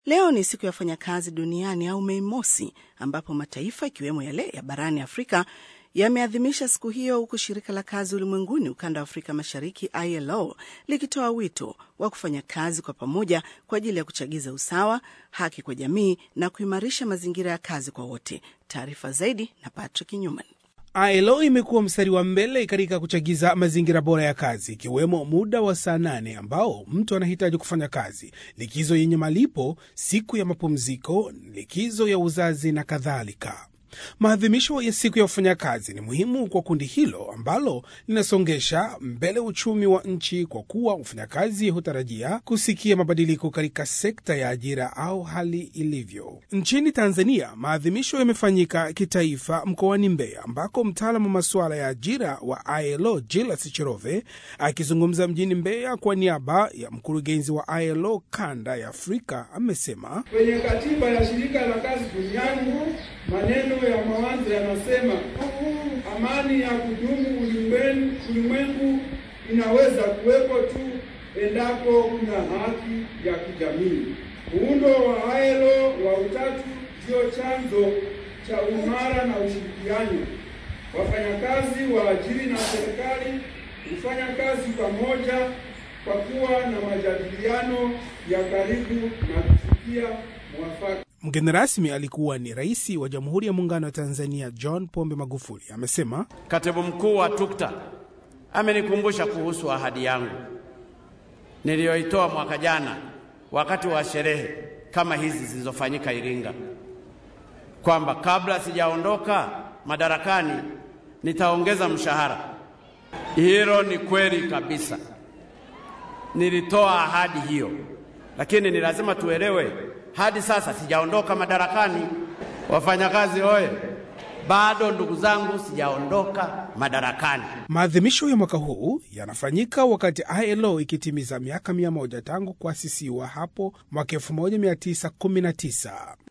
Leo ni siku ya wafanyakazi duniani au Mei Mosi, ambapo mataifa ikiwemo yale ya barani Afrika yameadhimisha siku hiyo, huku shirika la kazi ulimwenguni ukanda wa Afrika Mashariki ILO likitoa wito wa kufanya kazi kwa pamoja kwa ajili ya kuchagiza usawa, haki kwa jamii na kuimarisha mazingira ya kazi kwa wote. Taarifa zaidi na Patrick Newman. ILO imekuwa mstari wa mbele katika kuchagiza mazingira bora ya kazi, ikiwemo muda wa saa 8 ambao mtu anahitaji kufanya kazi, likizo yenye malipo, siku ya mapumziko, likizo ya uzazi na kadhalika. Maadhimisho ya siku ya wafanyakazi ni muhimu kwa kundi hilo ambalo linasongesha mbele uchumi wa nchi, kwa kuwa wafanyakazi hutarajia kusikia mabadiliko katika sekta ya ajira au hali ilivyo. Nchini Tanzania, maadhimisho yamefanyika kitaifa mkoani Mbeya, ambako mtaalamu wa masuala ya ajira wa ILO Jilas Chirove akizungumza mjini Mbeya kwa niaba ya mkurugenzi wa ILO kanda ya Afrika amesema, kwenye katiba ya shirika la kazi duniani maneno ya mwanzo yanasema amani ya kudumu ulimwengu inaweza kuwepo tu endapo kuna haki ya kijamii. Muundo wa ILO wa utatu ndio chanzo cha umara na ushirikiano. Wafanyakazi, waajiri na serikali hufanya kazi pamoja kwa kuwa na majadiliano ya karibu na kufikia mwafaka. Mgeni rasmi alikuwa ni Rais wa Jamhuri ya Muungano wa Tanzania John Pombe Magufuli. Amesema Katibu Mkuu wa TUCTA amenikumbusha kuhusu ahadi yangu niliyoitoa mwaka jana wakati wa sherehe kama hizi zilizofanyika Iringa, kwamba kabla sijaondoka madarakani nitaongeza mshahara. Hilo ni kweli kabisa, nilitoa ahadi hiyo, lakini ni lazima tuelewe hadi sasa sijaondoka madarakani. Wafanyakazi oye, bado ndugu zangu, sijaondoka madarakani. Maadhimisho ya mwaka huu yanafanyika wakati ILO ikitimiza miaka 100 tangu kuasisiwa hapo mwaka 1919.